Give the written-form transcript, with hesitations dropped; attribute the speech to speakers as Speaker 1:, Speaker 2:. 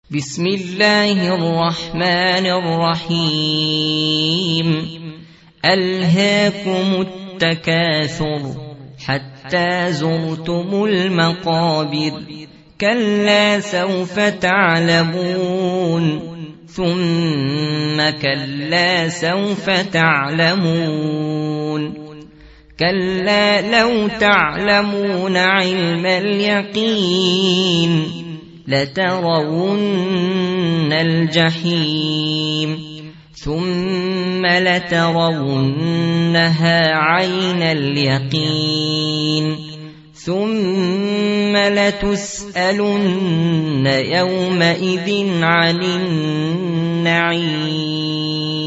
Speaker 1: بسم الله الرحمن الرحيم ألهاكم التكاثر حتى زرتم المقابر كلا سوف تعلمون ثم كلا سوف تعلمون كلا لو تعلمون علم اليقين لترون الجحيم ثم لترونها عين اليقين ثم لتسألن يومئذ عن النعيم.